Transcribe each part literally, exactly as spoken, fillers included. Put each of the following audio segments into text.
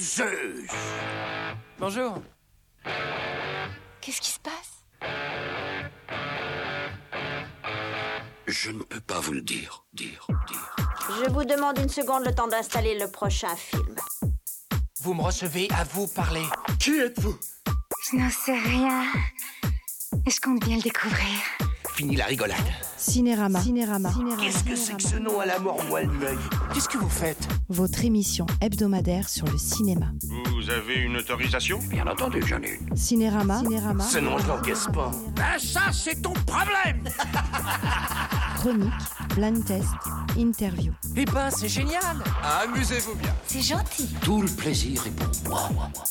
Zeus. Bonjour. Qu'est-ce qui se passe? Je ne peux pas vous le dire, dire, dire. Je vous demande une seconde, le temps d'installer le prochain film. Vous me recevez, à vous parler. Qui êtes-vous? Je n'en sais rien. Et je compte bien le découvrir. Fini la rigolade. Cinérama. Cinérama. Qu'est-ce que c'est que ce nom à la mort moelle l'œil? Qu'est-ce que vous faites? Votre émission hebdomadaire sur le cinéma. Vous avez une autorisation? Bien entendu, j'en ai une. Cinérama. Cinérama. Ce nom, je l'encaisse pas. Ben ça, c'est ton problème. Chronique, blind test, interview. Eh ben, c'est génial. Amusez-vous bien. C'est gentil. Tout le plaisir est pour moi.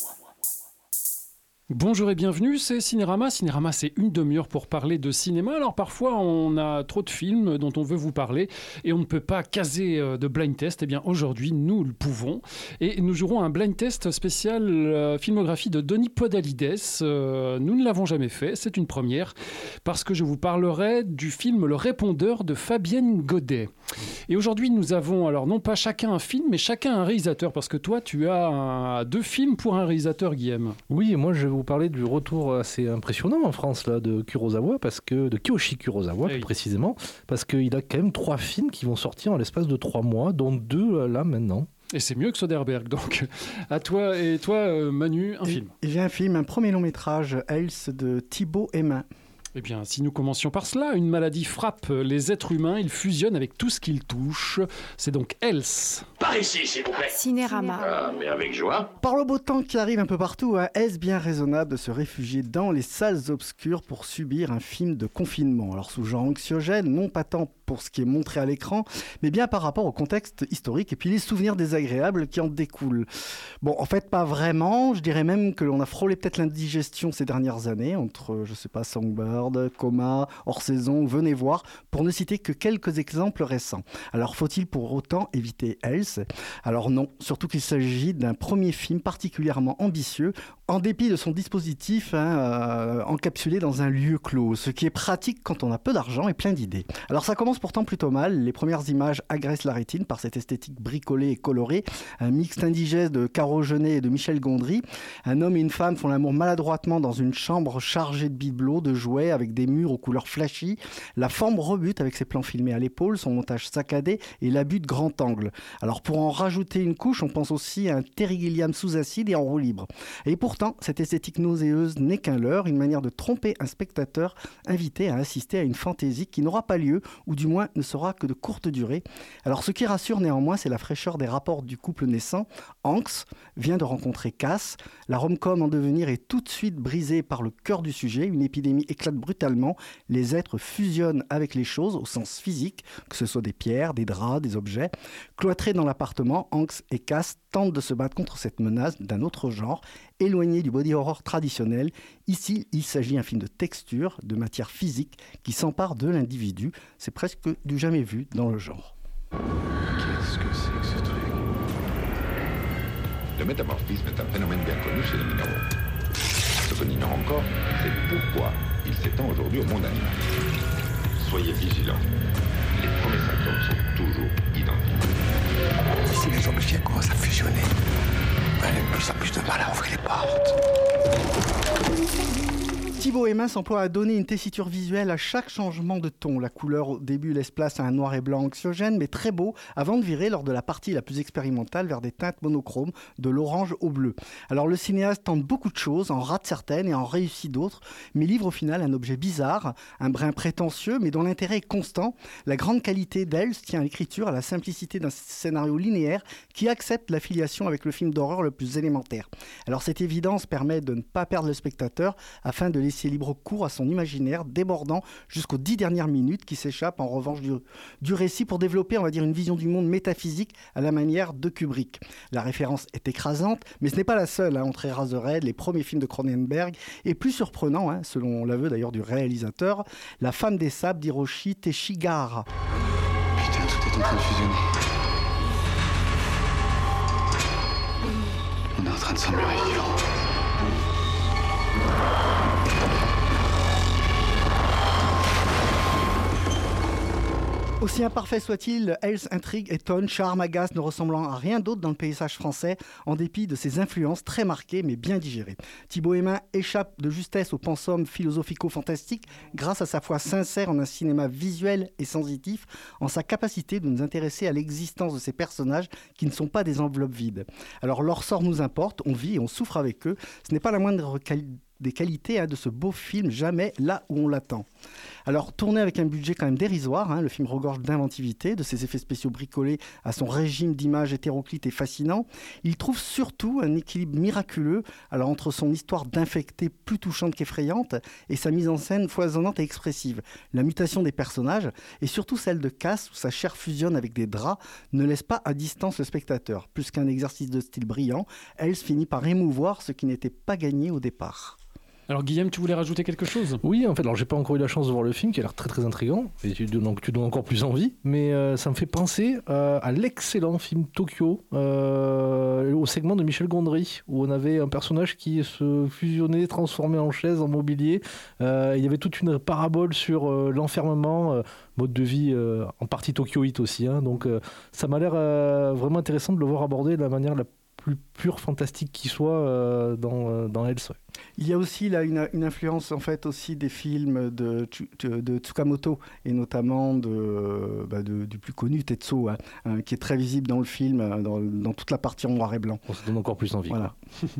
Bonjour et bienvenue, c'est Cinérama. Cinérama, c'est une demi-heure pour parler de cinéma. Alors parfois, on a trop de films dont on veut vous parler et on ne peut pas caser de blind test. Eh bien, aujourd'hui, nous le pouvons. Et nous jouerons un blind test spécial euh, filmographie de Denis Podalides. Euh, nous ne l'avons jamais fait, c'est une première, parce que je vous parlerai du film Le Répondeur de Fabienne Godet. Et aujourd'hui, nous avons alors non pas chacun un film, mais chacun un réalisateur, parce que toi, tu as un, deux films pour un réalisateur, Guillaume. Oui, moi je vais vous parler du retour assez impressionnant en France là, de Kurosawa, parce que, de Kiyoshi Kurosawa oui. plus précisément, parce qu'il a quand même trois films qui vont sortir en l'espace de trois mois, dont deux là maintenant. Et c'est mieux que Soderbergh, donc à toi et toi Manu, un et, film. Et j'ai un film, un premier long métrage, Else de Thibaut Hémin. Eh bien, si nous commencions par cela, une maladie frappe les êtres humains, ils fusionnent avec tout ce qu'ils touchent. C'est donc Else. Par ici, s'il vous plaît. Cinérama. Ah, mais avec joie. Par le beau temps qui arrive un peu partout, hein, est-ce bien raisonnable de se réfugier dans les salles obscures pour subir un film de confinement? Alors sous genre anxiogène, non pas tant pour ce qui est montré à l'écran, mais bien par rapport au contexte historique et puis les souvenirs désagréables qui en découlent. Bon, en fait, pas vraiment. Je dirais même que l'on a frôlé peut-être l'indigestion ces dernières années, entre, je sais pas, Songbird, Coma, Hors Saison, Venez voir, pour ne citer que quelques exemples récents. Alors, faut-il pour autant éviter Else? Alors non, surtout qu'il s'agit d'un premier film particulièrement ambitieux, en dépit de son dispositif hein, euh, encapsulé dans un lieu clos, ce qui est pratique quand on a peu d'argent et plein d'idées. Alors ça commence pourtant plutôt mal, les premières images agressent la rétine par cette esthétique bricolée et colorée, un mixte indigeste de Caro Jeunet et de Michel Gondry. Un homme et une femme font l'amour maladroitement dans une chambre chargée de bibelots, de jouets, avec des murs aux couleurs flashy. La forme rebute avec ses plans filmés à l'épaule, son montage saccadé et l'abus de grand angle. Alors pour en rajouter une couche, on pense aussi à un Terry Gilliam sous acide et en roue libre. Et pourtant, cette esthétique nauséeuse n'est qu'un leurre, une manière de tromper un spectateur invité à assister à une fantaisie qui n'aura pas lieu, ou du moins ne sera que de courte durée. Alors ce qui rassure néanmoins, c'est la fraîcheur des rapports du couple naissant. Hanks vient de rencontrer Cass. La rom-com en devenir est tout de suite brisée par le cœur du sujet. Une épidémie éclate brutalement. Les êtres fusionnent avec les choses au sens physique, que ce soit des pierres, des draps, des objets. Cloîtrés dans l'appartement, Hanks et Cass tentent de se battre contre cette menace d'un autre genre, éloigné du body horror traditionnel. Ici, il s'agit d'un film de texture, de matière physique, qui s'empare de l'individu. C'est presque du jamais vu dans le genre. Qu'est-ce que c'est que ce truc? Le métamorphisme est un phénomène bien connu chez les minéraux. Ce qu'on ignore encore, c'est pourquoi il s'étend aujourd'hui au monde animal. Soyez vigilants. Les premiers symptômes sont toujours identiques. Si les objets commencent à fusionner, elle a de plus en plus de mal à ouvrir les portes. Thibaut Hémin s'emploie à donner une tessiture visuelle à chaque changement de ton. La couleur au début laisse place à un noir et blanc anxiogène, mais très beau, avant de virer lors de la partie la plus expérimentale vers des teintes monochromes, de l'orange au bleu. Alors le cinéaste tente beaucoup de choses, en rate certaines et en réussit d'autres, mais livre au final un objet bizarre, un brin prétentieux, mais dont l'intérêt est constant. La grande qualité d'Else tient à l'écriture, à la simplicité d'un scénario linéaire qui accepte l'affiliation avec le film d'horreur le plus élémentaire. Alors cette évidence permet de ne pas perdre le spectateur, afin de laisser libre cours à son imaginaire débordant jusqu'aux dix dernières minutes qui s'échappent en revanche du, du récit pour développer, on va dire, une vision du monde métaphysique à la manière de Kubrick. La référence est écrasante, mais ce n'est pas la seule. Hein, entre Eraserhead, les premiers films de Cronenberg, et plus surprenant, hein, selon l'aveu d'ailleurs du réalisateur, La femme des sables d'Hiroshi Teshigahara. Putain, tout est en train de fusionner. On est en train de s'emmurer vivant. Aussi imparfait soit-il, Hell's intrigue, étonne, charme, agace, ne ressemblant à rien d'autre dans le paysage français, en dépit de ses influences très marquées mais bien digérées. Thibaut Hémin échappe de justesse au pensum philosophico-fantastique grâce à sa foi sincère en un cinéma visuel et sensitif, en sa capacité de nous intéresser à l'existence de ces personnages qui ne sont pas des enveloppes vides. Alors leur sort nous importe, on vit et on souffre avec eux, ce n'est pas la moindre qualité des qualités hein, de ce beau film, jamais là où on l'attend. Alors, tourné avec un budget quand même dérisoire, hein, le film regorge d'inventivité, de ses effets spéciaux bricolés à son régime d'images hétéroclites et fascinant. Il trouve surtout un équilibre miraculeux alors, entre son histoire d'infecté plus touchante qu'effrayante et sa mise en scène foisonnante et expressive. La mutation des personnages et surtout celle de Cass, où sa chair fusionne avec des draps, ne laisse pas à distance le spectateur. Plus qu'un exercice de style brillant, Hell's finit par émouvoir ce qui n'était pas gagné au départ. Alors Guillaume, tu voulais rajouter quelque chose ? Oui, en fait, alors j'ai pas encore eu la chance de voir le film qui a l'air très très intriguant et tu, donc tu donnes encore plus envie, mais euh, ça me fait penser euh, à l'excellent film Tokyo, euh, au segment de Michel Gondry, où on avait un personnage qui se fusionnait, transformé en chaise, en mobilier. Euh, il y avait toute une parabole sur euh, l'enfermement, euh, mode de vie euh, en partie tokyoïte aussi, hein, donc euh, ça m'a l'air euh, vraiment intéressant de le voir aborder de la manière la plus pure, fantastique qui soit euh, dans, euh, dans Hell's. Ouais. Il y a aussi là une, une influence en fait aussi des films de, de, de Tsukamoto et notamment de, bah de, du plus connu Tetsuo, hein, hein, qui est très visible dans le film, dans, dans toute la partie en noir et blanc. On se donne encore plus envie. Voilà.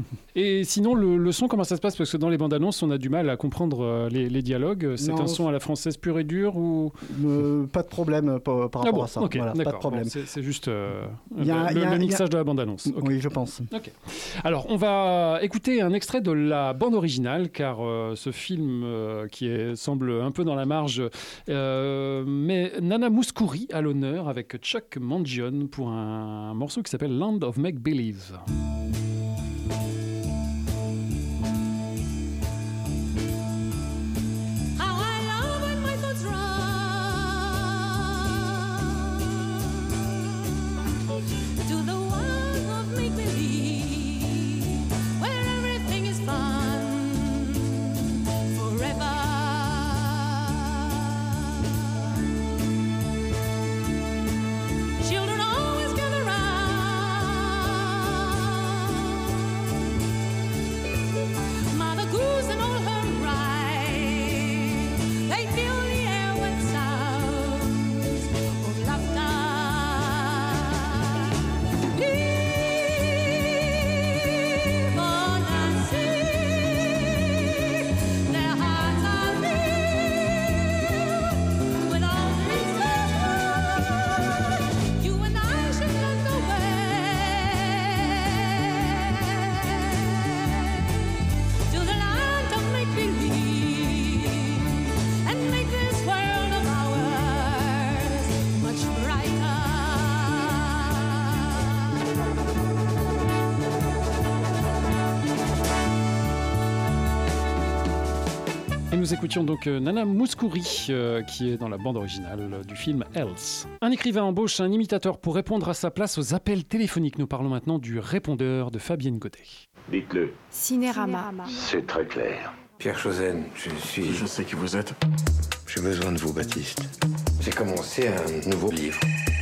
Et sinon le, le son, comment ça se passe ? Parce que dans les bandes annonces, on a du mal à comprendre les, les dialogues. C'est non, un son à la française pure et dure ou euh, pas de problème par, par rapport ah bon, à ça. Okay, voilà, pas de problème. Bon, c'est, c'est juste euh, y a, le, y a, le mixage a... de la bande annonce. Okay. Oui, je pense. Okay. Alors on va écouter un extrait de la bande originale. Car euh, ce film euh, qui est, semble un peu dans la marge euh, met Nana Mouskouri à l'honneur avec Chuck Mangione pour un, un morceau qui s'appelle Land of Make Believe. Nous écoutions donc Nana Mouskouri euh, qui est dans la bande originale du film Hell's. Un écrivain embauche un imitateur pour répondre à sa place aux appels téléphoniques. Nous parlons maintenant du répondeur de Fabienne Godet. Dites-le. Cinérama. C'est très clair. Pierre Chosen, je suis... Je sais qui vous êtes. J'ai besoin de vous, Baptiste. J'ai commencé un nouveau livre.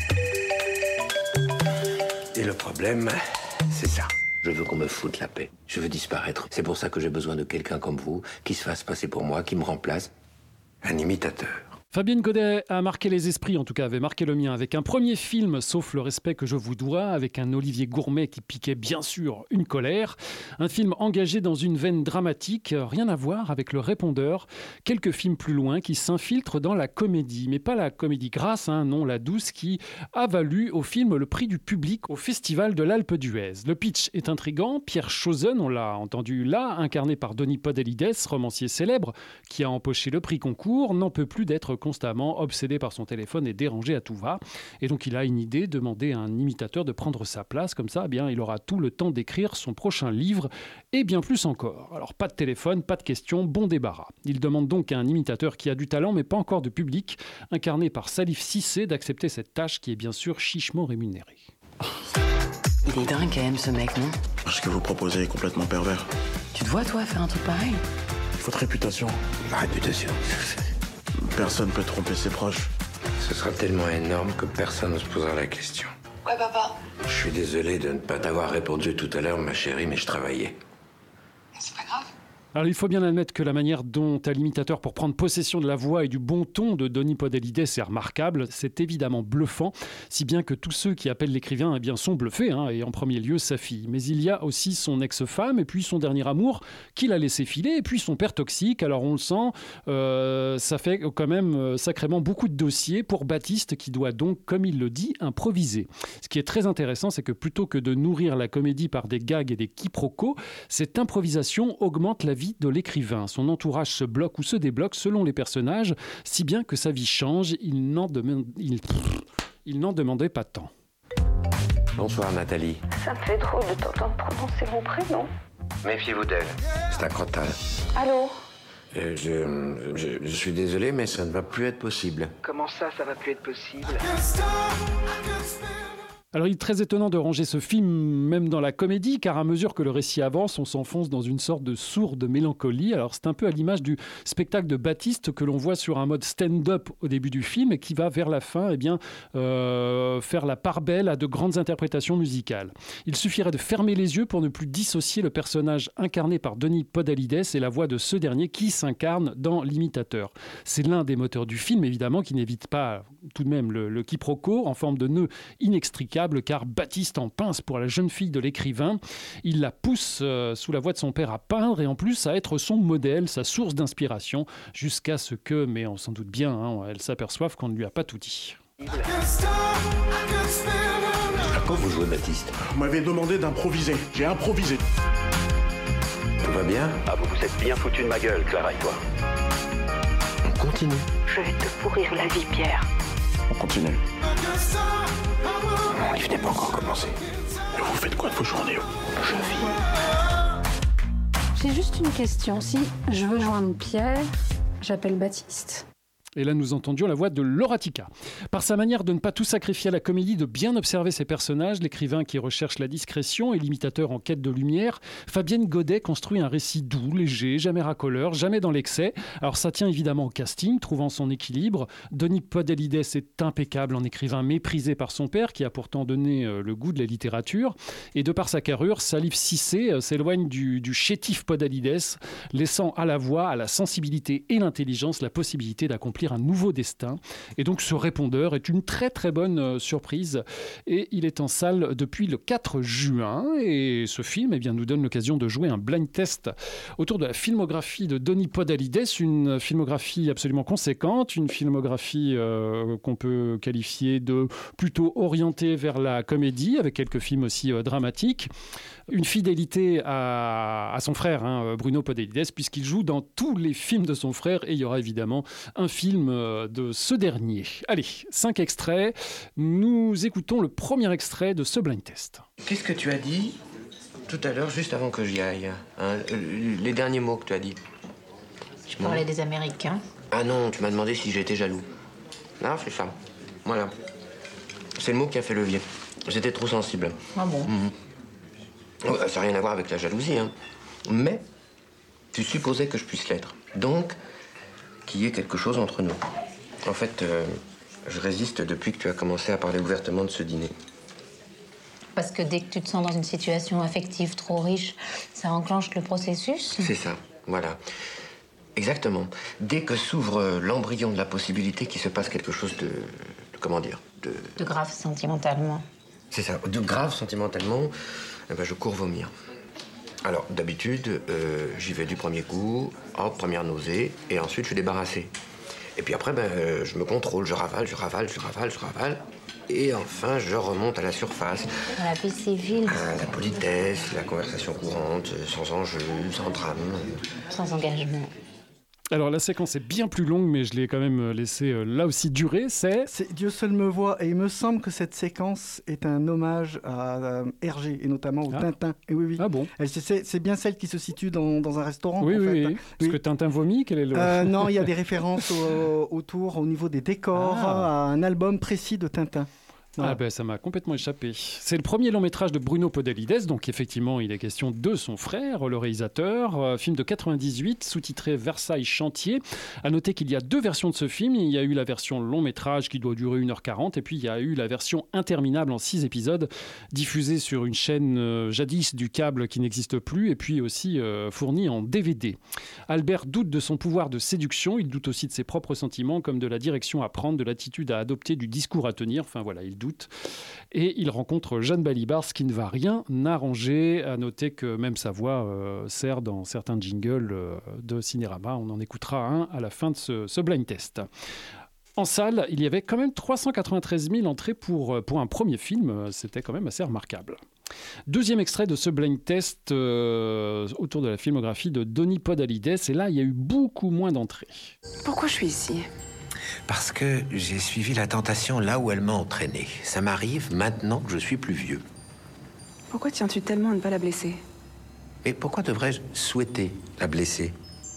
Et le problème, c'est ça. Je veux qu'on me foute la paix. Je veux disparaître. C'est pour ça que j'ai besoin de quelqu'un comme vous, qui se fasse passer pour moi, qui me remplace. Un imitateur. Fabienne Godet a marqué les esprits, en tout cas avait marqué le mien, avec un premier film, Sauf le respect que je vous dois, avec un Olivier Gourmet qui piquait bien sûr une colère. Un film engagé dans une veine dramatique, rien à voir avec Le Répondeur. Quelques films plus loin qui s'infiltrent dans la comédie, mais pas la comédie grasse, hein, non, la douce, qui a valu au film le prix du public au Festival de l'Alpe d'Huez. Le pitch est intriguant. Pierre Chosen, on l'a entendu là, incarné par Denis Podalides, romancier célèbre, qui a empoché le prix concours, n'en peut plus d'être constamment obsédé par son téléphone et dérangé à tout va. Et donc il a une idée, demander à un imitateur de prendre sa place, comme ça, eh bien, il aura tout le temps d'écrire son prochain livre et bien plus encore. Alors pas de téléphone, pas de questions, bon débarras. Il demande donc à un imitateur qui a du talent mais pas encore de public, incarné par Salif Cissé, d'accepter cette tâche qui est bien sûr chichement rémunérée. Il est dingue quand même ce mec, non ? Ce que vous proposez est complètement pervers. Tu te vois toi faire un truc pareil ? Votre réputation. Ma réputation. Personne peut tromper ses proches. Ce sera tellement énorme que personne ne se posera la question. Ouais, papa. Je suis désolé de ne pas t'avoir répondu tout à l'heure, ma chérie, mais je travaillais. C'est pas grave. Alors il faut bien admettre que la manière dont a l'imitateur pour prendre possession de la voix et du bon ton de Denis Podalides est remarquable, c'est évidemment bluffant, si bien que tous ceux qui appellent l'écrivain eh bien, sont bluffés, hein, et en premier lieu sa fille. Mais il y a aussi son ex-femme, et puis son dernier amour qu'il a laissé filer, et puis son père toxique. Alors on le sent, euh, ça fait quand même sacrément beaucoup de dossiers pour Baptiste qui doit donc, comme il le dit, improviser. Ce qui est très intéressant, c'est que plutôt que de nourrir la comédie par des gags et des quiproquos, cette improvisation augmente la vie de l'écrivain. Son entourage se bloque ou se débloque selon les personnages, si bien que sa vie change. Il n'en, demande... il... il n'en demandait pas tant. Bonsoir Nathalie. Ça me fait drôle de t'entendre prononcer mon prénom. Méfiez-vous d'elle. C'est un crottal. Allô ? Euh, je, je, je suis désolé, mais ça ne va plus être possible. Comment ça, ça va plus être possible? Alors il est très étonnant de ranger ce film même dans la comédie, car à mesure que le récit avance, on s'enfonce dans une sorte de sourde mélancolie. Alors c'est un peu à l'image du spectacle de Baptiste que l'on voit sur un mode stand-up au début du film et qui va vers la fin eh bien, euh, faire la part belle à de grandes interprétations musicales. Il suffirait de fermer les yeux pour ne plus dissocier le personnage incarné par Denis Podalides et la voix de ce dernier qui s'incarne dans l'imitateur. C'est l'un des moteurs du film, évidemment, qui n'évite pas tout de même le, le quiproquo en forme de nœud inextricable, car Baptiste en pince pour la jeune fille de l'écrivain. Il la pousse euh, sous la voix de son père à peindre et en plus à être son modèle, sa source d'inspiration, jusqu'à ce que, mais on s'en doute bien, hein, elle s'aperçoive qu'on ne lui a pas tout dit. À quoi vous jouez, Baptiste? Vous m'avez demandé d'improviser. J'ai improvisé. Tout va bien? Ah, vous vous êtes bien foutu de ma gueule, Clara et toi. On continue. Je vais te pourrir la vie, Pierre. On continue. Mon livre n'est pas encore commencé. Mais vous faites quoi de vos journées? Je vis. J'ai juste une question. Si je veux joindre Pierre, j'appelle Baptiste. Et là, nous entendions la voix de Laura Tika. Par sa manière de ne pas tout sacrifier à la comédie, de bien observer ses personnages, l'écrivain qui recherche la discrétion et l'imitateur en quête de lumière, Fabienne Godet construit un récit doux, léger, jamais racoleur, jamais dans l'excès. Alors ça tient évidemment au casting, trouvant son équilibre. Denis Podalides est impeccable en écrivain méprisé par son père, qui a pourtant donné euh, le goût de la littérature. Et de par sa carrure, Salif Cissé euh, s'éloigne du, du chétif Podalides, laissant à la voix, à la sensibilité et l'intelligence la possibilité d'accomplir un nouveau destin. Et donc ce répondeur est une très très bonne euh, surprise et il est en salle depuis le quatre juin et ce film eh bien, nous donne l'occasion de jouer un blind test autour de la filmographie de Denis Podalides, une filmographie absolument conséquente, une filmographie euh, qu'on peut qualifier de plutôt orientée vers la comédie avec quelques films aussi euh, dramatiques. Une fidélité à, à son frère, hein, Bruno Podalides, puisqu'il joue dans tous les films de son frère et il y aura évidemment un film de ce dernier. Allez, cinq extraits. Nous écoutons le premier extrait de ce blind test. Qu'est-ce que tu as dit tout à l'heure, juste avant que j'y aille, hein, les derniers mots que tu as dit? Je parlais des Américains. Ah non, tu m'as demandé si j'étais jaloux. Non, c'est ça. Voilà. C'est le mot qui a fait levier. J'étais trop sensible. Ah bon? Mmh. Ça n'a rien à voir avec la jalousie, hein. Mais tu supposais que je puisse l'être. Donc, qu'il y ait quelque chose entre nous. En fait, euh, je résiste depuis que tu as commencé à parler ouvertement de ce dîner. Parce que dès que tu te sens dans une situation affective trop riche, ça enclenche le processus? C'est ça, voilà. Exactement. Dès que s'ouvre l'embryon de la possibilité qu'il se passe quelque chose de... de comment dire de... de grave sentimentalement. C'est ça, de grave sentimentalement, eh ben, je cours vomir. Alors, d'habitude, euh, j'y vais du premier coup, hop, première nausée, et ensuite je suis débarrassé. Et puis après, ben, euh, je me contrôle, je ravale, je ravale, je ravale, je ravale, et enfin, je remonte à la surface. À la vie civile. À la politesse, la conversation courante, sans enjeu, sans drame. Sans engagement. Alors la séquence est bien plus longue, mais je l'ai quand même laissé euh, là aussi durer. C'est... c'est Dieu seul me voit, et il me semble que cette séquence est un hommage à euh, Hergé, et notamment au ah. Tintin. Et oui, oui. Ah bon? Elle, c'est, c'est bien celle qui se situe dans, dans un restaurant. Oui, en oui, fait. oui. Parce oui. que Tintin vomit, quel est le... euh, Non, il y a des références au, autour, au niveau des décors, ah. à un album précis de Tintin. Ah ben, ça m'a complètement échappé. C'est le premier long métrage de Bruno Podalides, donc effectivement il est question de son frère, le réalisateur. Euh, film de quatre-vingt-dix-huit, sous-titré Versailles Chantier. À noter qu'il y a deux versions de ce film. Il y a eu la version long métrage qui doit durer une heure quarante et puis il y a eu la version interminable en six épisodes diffusée sur une chaîne euh, jadis du câble qui n'existe plus et puis aussi euh, fournie en D V D. Albert doute de son pouvoir de séduction, il doute aussi de ses propres sentiments comme de la direction à prendre, de l'attitude à adopter, du discours à tenir. Enfin voilà, il doute. Et il rencontre Jeanne Balibar, ce qui ne va rien arranger. À noter que même sa voix euh, sert dans certains jingles euh, de Cinérama. On en écoutera un à la fin de ce, ce blind test. En salle, il y avait quand même trois cent quatre-vingt-treize mille entrées pour, pour un premier film. C'était quand même assez remarquable. Deuxième extrait de ce blind test euh, autour de la filmographie de Denis Podalides. Et là, il y a eu beaucoup moins d'entrées. Pourquoi je suis ici ? Parce que j'ai suivi la tentation là où elle m'a entraîné. Ça m'arrive maintenant que je suis plus vieux. Pourquoi tiens-tu tellement à ne pas la blesser ? Mais pourquoi devrais-je souhaiter la blesser ?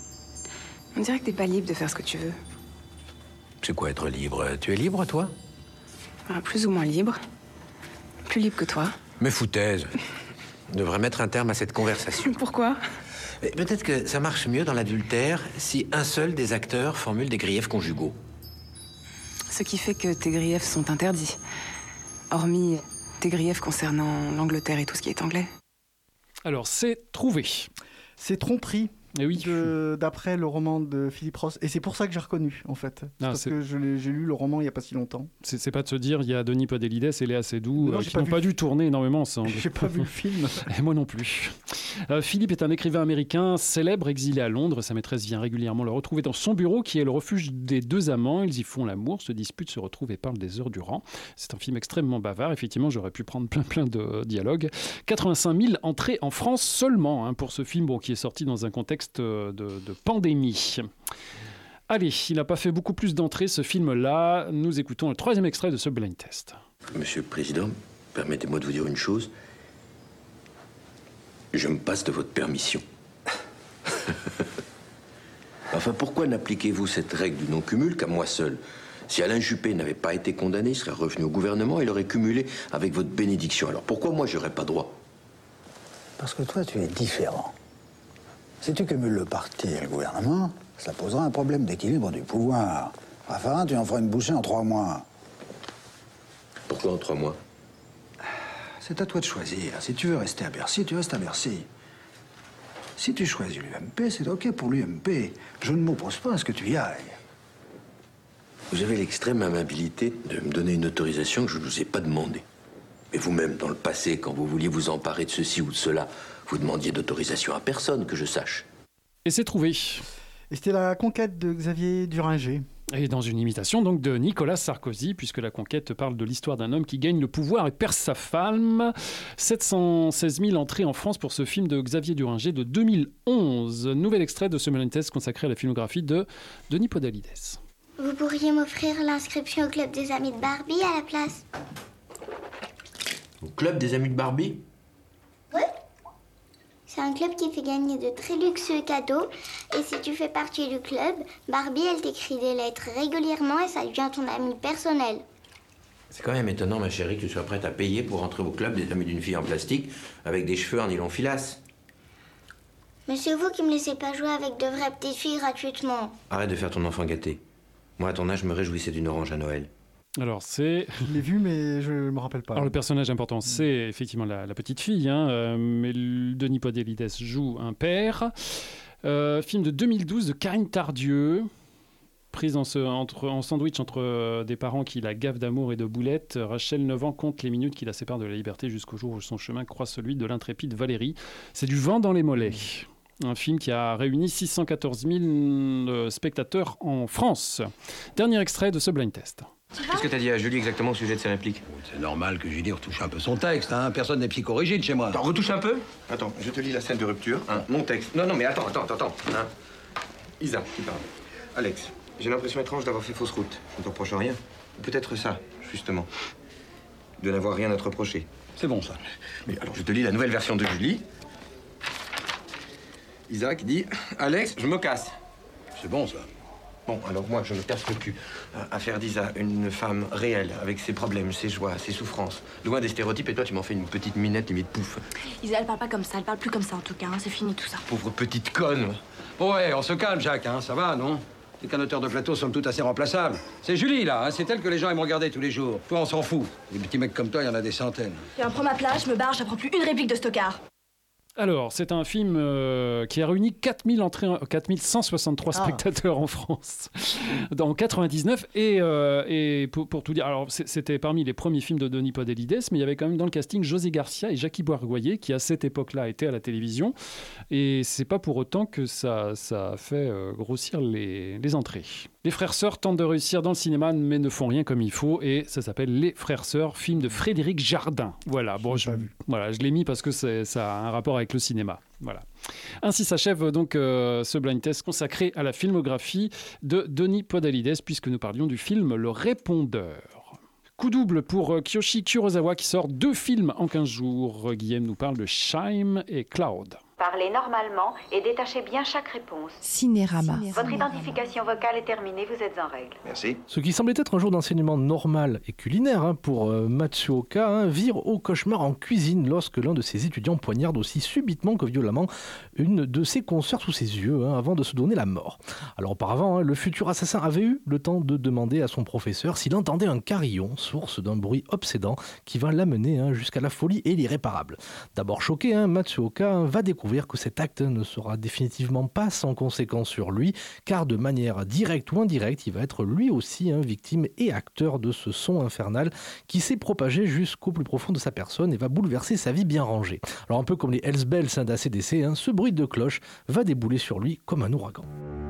On dirait que t'es pas libre de faire ce que tu veux. C'est quoi être libre ? Tu es libre, toi ? Ah, plus ou moins libre. Plus libre que toi. Mais foutaise. On devrait mettre un terme à cette conversation. Pourquoi ? Mais peut-être que ça marche mieux dans l'adultère si un seul des acteurs formule des griefs conjugaux. Ce qui fait que tes griefs sont interdits. Hormis tes griefs concernant l'Angleterre et tout ce qui est anglais. Alors, c'est trouvé. C'est tromperie. Et oui. De, d'après le roman de Philippe Ross. Et c'est pour ça que j'ai reconnu, en fait. Ah, parce c'est... que je l'ai, j'ai lu le roman il n'y a pas si longtemps. C'est, c'est pas de se dire, il y a Denis Podalides et Léa Seydoux non, euh, qui n'ont pas dû tourner énormément ensemble. J'ai pas vu le film. Et moi non plus. Euh, Philippe est un écrivain américain célèbre, exilé à Londres. Sa maîtresse vient régulièrement le retrouver dans son bureau, qui est le refuge des deux amants. Ils y font l'amour, se disputent, se retrouvent et parlent des heures durant. C'est un film extrêmement bavard. Effectivement, j'aurais pu prendre plein plein de dialogues. quatre-vingt-cinq mille entrées en France seulement hein, pour ce film bon, qui est sorti dans un contexte de, de pandémie. Allez, il n'a pas fait beaucoup plus d'entrées ce film-là. Nous écoutons le troisième extrait de ce blind test. Monsieur le Président, permettez-moi de vous dire une chose. Je me passe de votre permission. Enfin, pourquoi n'appliquez-vous cette règle du non-cumul qu'à moi seul ? Si Alain Juppé n'avait pas été condamné, il serait revenu au gouvernement et il aurait cumulé avec votre bénédiction. Alors pourquoi moi, j'aurais pas droit ? Parce que toi, tu es différent. Si tu cumules le parti et le gouvernement, ça posera un problème d'équilibre du pouvoir. Raffarin, tu en feras une bouchée en trois mois. Pourquoi en trois mois ? C'est à toi de choisir. Si tu veux rester à Bercy, tu restes à Bercy. Si tu choisis l'U M P, c'est OK pour l'U M P. Je ne m'oppose pas à ce que tu y ailles. Vous avez l'extrême amabilité de me donner une autorisation que je ne vous ai pas demandée. Mais vous-même, dans le passé, quand vous vouliez vous emparer de ceci ou de cela, vous demandiez d'autorisation à personne, que je sache. Et c'est trouvé. Et c'était la conquête de Xavier Duringer. Et dans une imitation donc de Nicolas Sarkozy, puisque la conquête parle de l'histoire d'un homme qui gagne le pouvoir et perd sa femme. sept cent seize mille entrées en France pour ce film de Xavier Duringer de deux mille onze. Nouvel extrait de ce blind test consacré à la filmographie de Denis Podalides. Vous pourriez m'offrir l'inscription au club des amis de Barbie à la place. Au club des amis de Barbie ? Oui. C'est un club qui fait gagner de très luxueux cadeaux. Et si tu fais partie du club, Barbie, elle t'écrit des lettres régulièrement et ça devient ton ami personnel. C'est quand même étonnant, ma chérie, que tu sois prête à payer pour entrer au club des amis d'une fille en plastique avec des cheveux en nylon filasse. Mais c'est vous qui me laissez pas jouer avec de vraies petites filles gratuitement. Arrête de faire ton enfant gâté. Moi, à ton âge, je me réjouissais d'une orange à Noël. Alors, c'est... Je l'ai vu, mais je ne me rappelle pas. Alors, le personnage important, c'est effectivement la, la petite fille, hein, euh, mais Denis Podalides joue un père. Euh, film de deux mille douze de Karine Tardieu, prise en, ce, entre, en sandwich entre euh, des parents qui la gavent d'amour et de boulettes. Rachel, neuf ans, compte les minutes qui la séparent de la liberté jusqu'au jour où son chemin croise celui de l'intrépide Valérie. C'est du vent dans les mollets. Un film qui a réuni six cent quatorze mille spectateurs en France. Dernier extrait de ce blind test. Qu'est-ce que t'as dit à Julie exactement au sujet de ses répliques ? C'est normal que Julie retouche un peu son texte, hein. Personne n'est psychorigide chez moi. Attends, retouche un peu ? Attends, je te lis la scène de rupture, hein, mon texte. Non, non, mais attends, attends, attends, hein. Isa, qui parle. Alex, j'ai l'impression étrange d'avoir fait fausse route. Je ne te reproche rien. Peut-être ça, justement. De n'avoir rien à te reprocher. C'est bon, ça. Mais alors, je te lis la nouvelle version de Julie. Isa qui dit « Alex, je me casse ». C'est bon, ça. Bon, alors moi, je me casse le cul à faire d'Isa une femme réelle, avec ses problèmes, ses joies, ses souffrances. Loin des stéréotypes, et toi, tu m'en fais une petite minette limite pouf. Isa, elle parle pas comme ça, elle parle plus comme ça en tout cas, hein. C'est fini tout ça. Pauvre petite conne. Bon, ouais, on se calme, Jacques, hein, ça va, non? Les canoteurs de plateau sont tout assez remplaçables. C'est Julie, là, hein, c'est elle que les gens aiment regarder tous les jours. Toi, on s'en fout. Les petits mecs comme toi, il y en a des centaines. Tiens, prends ma place, je me barre, j'apprends plus une réplique de Stockard. Alors, c'est un film euh, qui a réuni quatre mille entrées, quatre mille cent soixante-trois Ah. spectateurs en France en quatre-vingt-dix-neuf. Et, euh, et pour, pour tout dire, alors c'est- c'était parmi les premiers films de Denis Podalides, mais il y avait quand même dans le casting José Garcia et Jackie Bourgoyer, qui à cette époque-là étaient à la télévision. Et c'est pas pour autant que ça, ça a fait euh, grossir les, les entrées. Les frères sœurs tentent de réussir dans le cinéma, mais ne font rien comme il faut. Et ça s'appelle Les frères sœurs, film de Frédéric Jardin. Voilà, bon, je, voilà, je l'ai mis parce que c'est- ça a un rapport avec le cinéma. Voilà. Ainsi s'achève donc euh, ce blind test consacré à la filmographie de Denis Podalides, puisque nous parlions du film Le Répondeur. Coup double pour euh, Kiyoshi Kurosawa qui sort deux films en quinze jours. Guillaume nous parle de Shime et Cloud. Parlez normalement et détachez bien chaque réponse. Cinérama. Votre identification vocale est terminée, vous êtes en règle. Merci. Ce qui semblait être un jour d'enseignement normal et culinaire hein, pour euh, Matsuoka hein, vire au cauchemar en cuisine lorsque l'un de ses étudiants poignarde aussi subitement que violemment une de ses consoeurs sous ses yeux hein, avant de se donner la mort. Alors auparavant, hein, le futur assassin avait eu le temps de demander à son professeur s'il entendait un carillon, source d'un bruit obsédant qui va l'amener hein, jusqu'à la folie et l'irréparable. D'abord choqué, hein, Matsuoka hein, va découvrir que cet acte ne sera définitivement pas sans conséquence sur lui, car de manière directe ou indirecte, il va être lui aussi hein, victime et acteur de ce son infernal qui s'est propagé jusqu'au plus profond de sa personne et va bouleverser sa vie bien rangée. Alors un peu comme les Hells Bells hein, d'A C D C, hein, ce bruit de cloche va débouler sur lui comme un ouragan.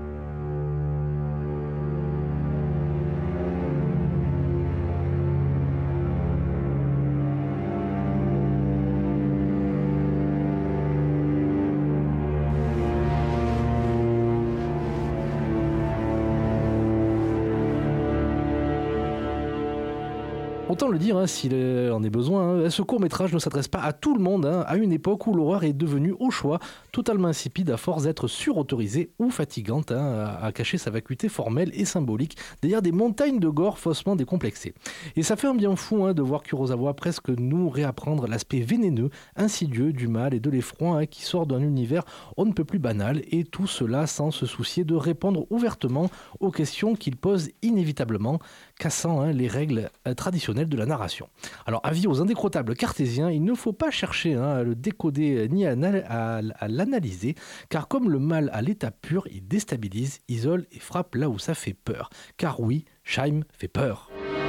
Autant le dire, hein, s'il en est besoin, hein, ce court-métrage ne s'adresse pas à tout le monde, hein, à une époque où l'horreur est devenue, au choix, totalement insipide à force d'être surautorisée ou fatigante hein, à, à cacher sa vacuité formelle et symbolique derrière des montagnes de gore faussement décomplexées. Et ça fait un bien fou hein, de voir Kurosawa presque nous réapprendre l'aspect vénéneux, insidieux du mal et de l'effroi hein, qui sort d'un univers on ne peut plus banal, et tout cela sans se soucier de répondre ouvertement aux questions qu'il pose inévitablement, cassant hein, les règles euh, traditionnelles de la narration. Alors, avis aux indécrottables cartésiens, il ne faut pas chercher hein, à le décoder ni à, à, à l'analyser, car comme le mal à l'état pur, il déstabilise, isole et frappe là où ça fait peur. Car oui, Shime fait peur.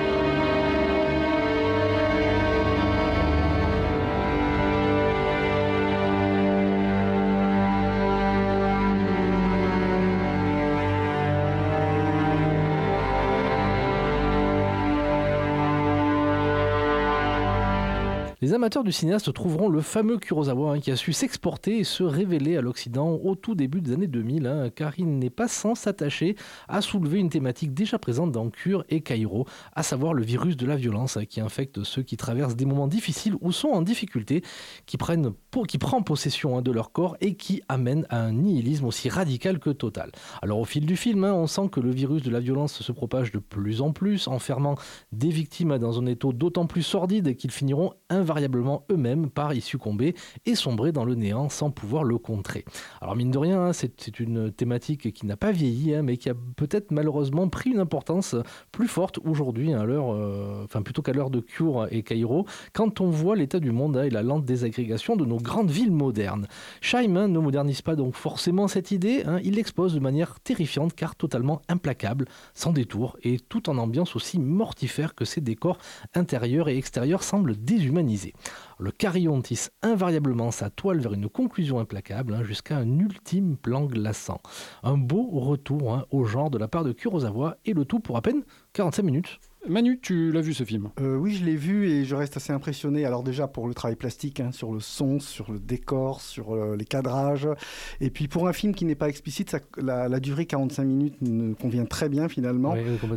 Les amateurs du cinéaste trouveront le fameux Kurosawa hein, qui a su s'exporter et se révéler à l'Occident au tout début des années deux mille, hein, car il n'est pas sans s'attacher à soulever une thématique déjà présente dans Cure et Kairo, à savoir le virus de la violence hein, qui infecte ceux qui traversent des moments difficiles ou sont en difficulté, qui, prennent, qui prend possession hein, de leur corps et qui amène à un nihilisme aussi radical que total. Alors au fil du film, hein, on sent que le virus de la violence se propage de plus en plus, enfermant des victimes dans un étau d'autant plus sordide qu'ils finiront invariablement eux-mêmes par y succomber et sombrer dans le néant sans pouvoir le contrer. Alors mine de rien, hein, c'est, c'est une thématique qui n'a pas vieilli, hein, mais qui a peut-être malheureusement pris une importance plus forte aujourd'hui, hein, à l'heure, euh, enfin plutôt qu'à l'heure de Cure et Kairo, quand on voit l'état du monde hein, et la lente désagrégation de nos grandes villes modernes. Shime hein, ne modernise pas donc forcément cette idée, hein, il l'expose de manière terrifiante car totalement implacable, sans détour et tout en ambiance aussi mortifère que ses décors intérieurs et extérieurs semblent déshumanisés. Le carillon tisse invariablement sa toile vers une conclusion implacable hein, jusqu'à un ultime plan glaçant. Un beau retour hein, au genre de la part de Kurosawa et le tout pour à peine quarante-cinq minutes. Manu, tu l'as vu ce film ? euh, Oui, je l'ai vu et je reste assez impressionné. Alors déjà pour le travail plastique, hein, sur le son, sur le décor, sur euh, les cadrages. Et puis pour un film qui n'est pas explicite, ça, la, la durée quarante-cinq minutes me convient très bien finalement. Oui, complètement.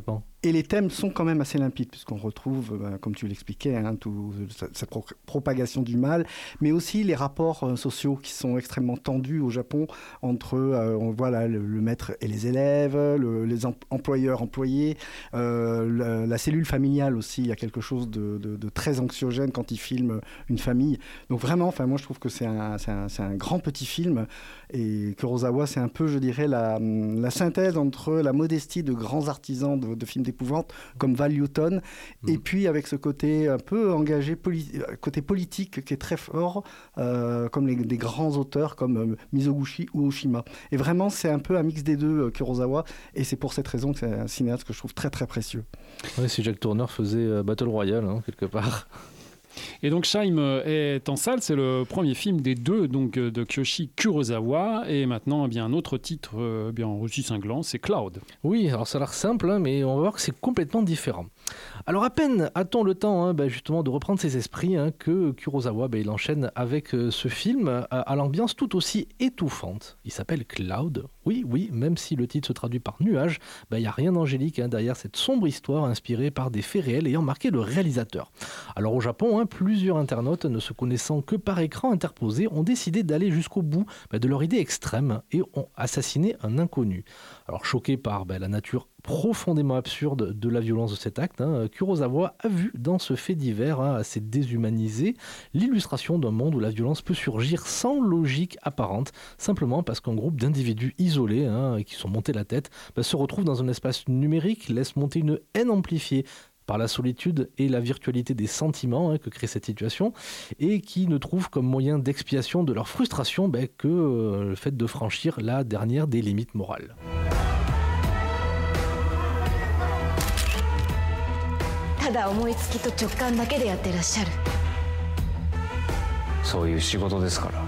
Et les thèmes sont quand même assez limpides, puisqu'on retrouve, bah, comme tu l'expliquais, hein, tout, cette pro- propagation du mal, mais aussi les rapports euh, sociaux qui sont extrêmement tendus au Japon entre euh, on voit là, le, le maître et les élèves, le, les em- employeurs-employés, euh, la, la cellule familiale aussi. Il y a quelque chose de, de, de très anxiogène quand il filme une famille. Donc vraiment, enfin, moi je trouve que c'est un, c'est un, c'est un grand petit film. Et Kurosawa, c'est un peu, je dirais, la, la synthèse entre la modestie de grands artisans de, de films d'épouvante comme Val Newton, mmh. et puis avec ce côté un peu engagé, poli- côté politique qui est très fort, euh, comme les, des grands auteurs comme euh, Mizoguchi ou Oshima. Et vraiment, c'est un peu un mix des deux, euh, Kurosawa, et c'est pour cette raison que c'est un cinéaste que je trouve très très précieux. Ouais, si Jack Turner faisait euh, Battle Royale, hein, quelque part. Et donc Shaim est en salle, c'est le premier film des deux donc, de Kiyoshi Kurosawa. Et maintenant, eh bien, un autre titre eh bien, aussi cinglant, c'est Cloud. Oui, alors ça a l'air simple, hein, mais on va voir que c'est complètement différent. Alors à peine a-t-on le temps hein, bah, justement de reprendre ses esprits hein, que Kurosawa bah, il enchaîne avec euh, ce film à, à l'ambiance tout aussi étouffante. Il s'appelle Cloud. Oui, oui, même si le titre se traduit par nuage, il n'y a rien d'angélique hein, derrière cette sombre histoire inspirée par des faits réels ayant marqué le réalisateur. Alors au Japon, hein, plusieurs internautes, ne se connaissant que par écran interposé, ont décidé d'aller jusqu'au bout bah, de leur idée extrême et ont assassiné un inconnu. Alors choqué par bah, la nature profondément absurde de la violence de cet acte, hein, Kurosawa a vu dans ce fait divers hein, assez déshumanisé l'illustration d'un monde où la violence peut surgir sans logique apparente, simplement parce qu'un groupe d'individus isolés hein, qui sont montés la tête bah, se retrouve dans un espace numérique, laisse monter une haine amplifiée par la solitude et la virtualité des sentiments hein, que crée cette situation, et qui ne trouvent comme moyen d'expiation de leur frustration bah, que euh, le fait de franchir la dernière des limites morales. ただ思いつきと直感だけでやってらっしゃる。そういう仕事ですから。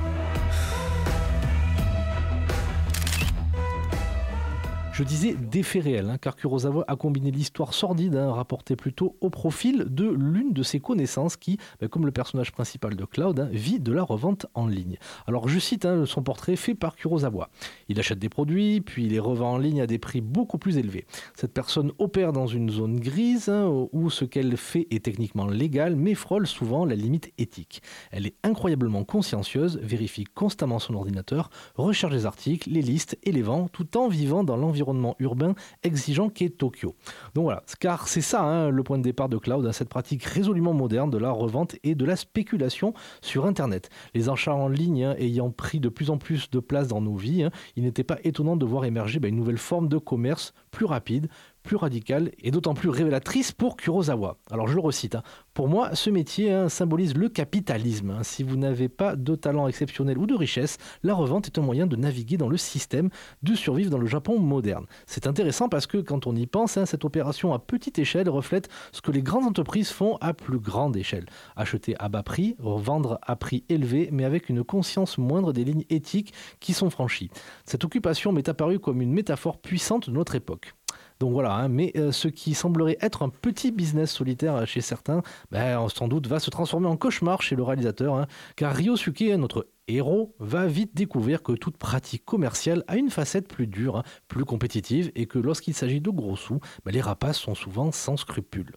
Je disais des faits réels, hein, car Kurosawa a combiné l'histoire sordide, hein, rapportée plutôt au profil de l'une de ses connaissances qui, bah, comme le personnage principal de Cloud, hein, vit de la revente en ligne. Alors je cite hein, son portrait fait par Kurosawa. Il achète des produits, puis il les revend en ligne à des prix beaucoup plus élevés. Cette personne opère dans une zone grise, hein, où ce qu'elle fait est techniquement légal, mais frôle souvent la limite éthique. Elle est incroyablement consciencieuse, vérifie constamment son ordinateur, recherche des articles, les listes et les vend, tout en vivant dans l'environnement urbain exigeant qu'est Tokyo. Donc voilà, car c'est ça hein, le point de départ de Cloud, hein, cette pratique résolument moderne de la revente et de la spéculation sur Internet. Les achats en ligne hein, ayant pris de plus en plus de place dans nos vies, hein, il n'était pas étonnant de voir émerger bah, une nouvelle forme de commerce plus rapide, plus radicale et d'autant plus révélatrice pour Kurosawa. Alors je le recite, hein. Pour moi, ce métier hein, symbolise le capitalisme. Hein. Si vous n'avez pas de talent exceptionnel ou de richesse, la revente est un moyen de naviguer dans le système, de survivre dans le Japon moderne. C'est intéressant parce que quand on y pense, hein, cette opération à petite échelle reflète ce que les grandes entreprises font à plus grande échelle. Acheter à bas prix, vendre à prix élevé, mais avec une conscience moindre des lignes éthiques qui sont franchies. Cette occupation m'est apparue comme une métaphore puissante de notre époque. Donc voilà, hein, mais euh, ce qui semblerait être un petit business solitaire chez certains, ben, sans doute va se transformer en cauchemar chez le réalisateur, hein, car Ryosuke, notre héros, va vite découvrir que toute pratique commerciale a une facette plus dure, hein, plus compétitive, et que lorsqu'il s'agit de gros sous, ben, les rapaces sont souvent sans scrupules.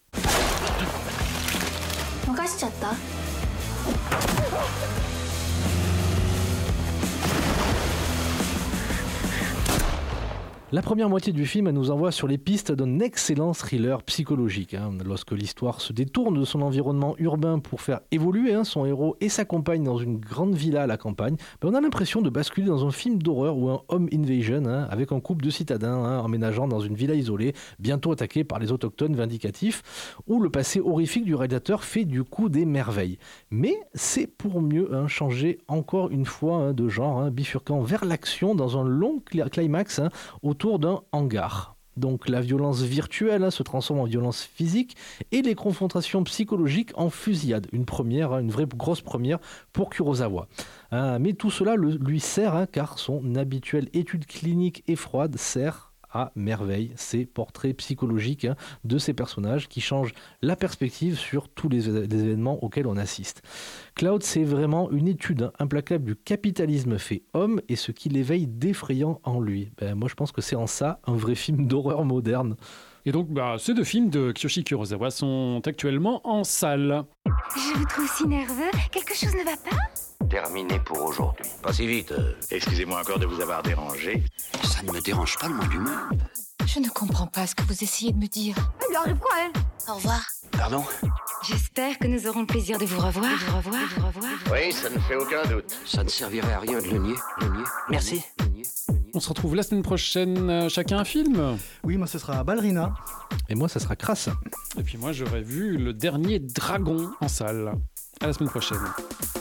La première moitié du film nous envoie sur les pistes d'un excellent thriller psychologique. Hein. Lorsque l'histoire se détourne de son environnement urbain pour faire évoluer hein, son héros et sa compagne dans une grande villa à la campagne, ben on a l'impression de basculer dans un film d'horreur ou un home invasion hein, avec un couple de citadins hein, emménageant dans une villa isolée, bientôt attaquée par les autochtones vindicatifs, où le passé horrifique du réalisateur fait du coup des merveilles. Mais c'est pour mieux hein, changer encore une fois hein, de genre, hein, bifurquant vers l'action dans un long climax hein, autour d'un hangar. Donc la violence virtuelle hein, se transforme en violence physique et les confrontations psychologiques en fusillade. Une première, une vraie grosse première pour Kurosawa. Hein, mais tout cela le, lui sert hein, car son habituelle étude clinique et froide sert à merveille ces portraits psychologiques hein, de ces personnages qui changent la perspective sur tous les, les événements auxquels on assiste. Cloud, c'est vraiment une étude hein, implacable du capitalisme fait homme et ce qui l'éveille d'effrayant en lui. Ben, moi, je pense que c'est en ça un vrai film d'horreur moderne. Et donc, bah, ces deux films de Kiyoshi Kurosawa sont actuellement en salle. Je vous trouve si nerveux. Quelque chose ne va pas? Terminé pour aujourd'hui. Pas si vite. euh. Excusez-moi encore de vous avoir dérangé. Ça ne me dérange pas le moins du monde. Je ne comprends pas ce que vous essayez de me dire. Elle lui arrive quoi, elle? Au revoir. Pardon? J'espère que nous aurons le plaisir de vous revoir. De vous revoir. De vous revoir. Oui, ça ne fait aucun doute. Ça ne servirait à rien de le nier. Le nier. Merci. On se retrouve la semaine prochaine, euh, chacun un film. Oui, moi ce sera Ballerina. Et moi, ça sera Crasse. Et puis moi, j'aurais vu le dernier Dragon en salle. À la semaine prochaine.